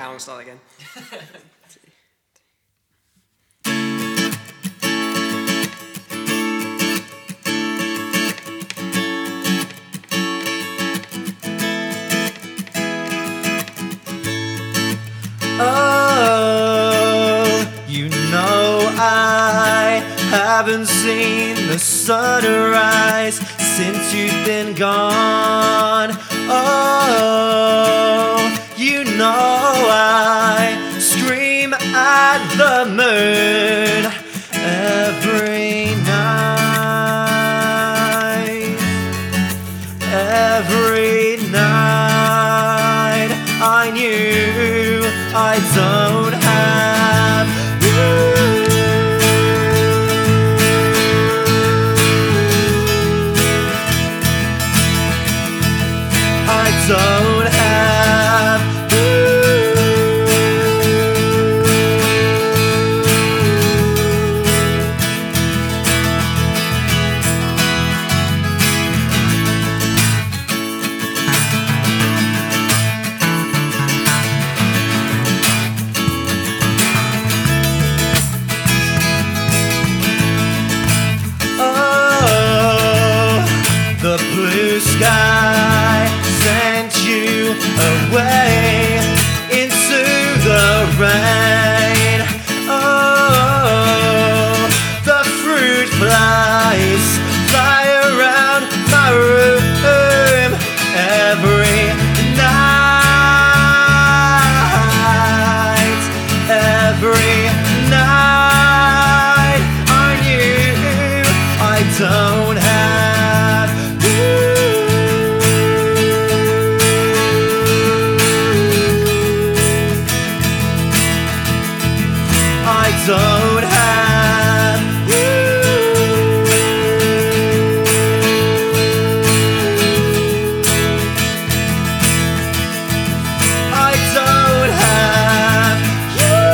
I want to start again. Oh, you know I haven't seen the sunrise since you've been gone. Oh, you know I scream at the moon every night. Every night I knew I don't have you. I don't have you. The blue sky sent you away into the rain. Oh, the fruit flies fly around my room every night. Every night I knew I don't have I don't have you. I don't have you.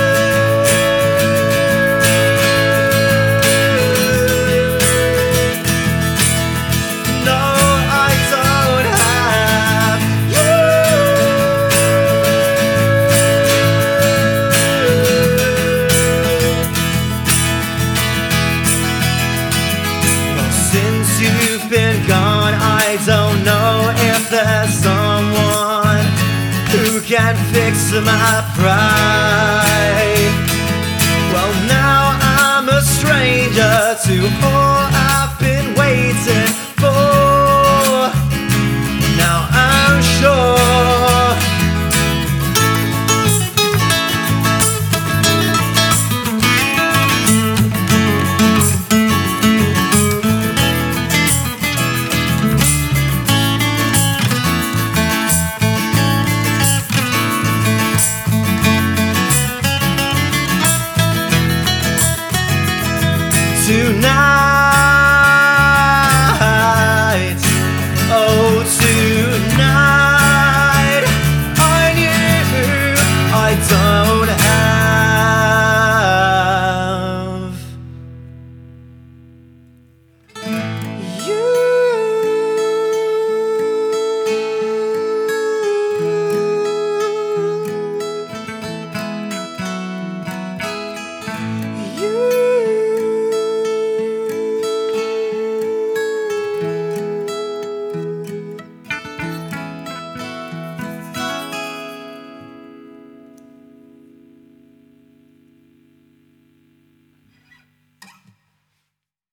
No, I don't have you. Since you've been gone, I don't know if there's someone who can fix my pride. Well, now I'm a stranger to all I've been waiting for. Now I'm sure tonight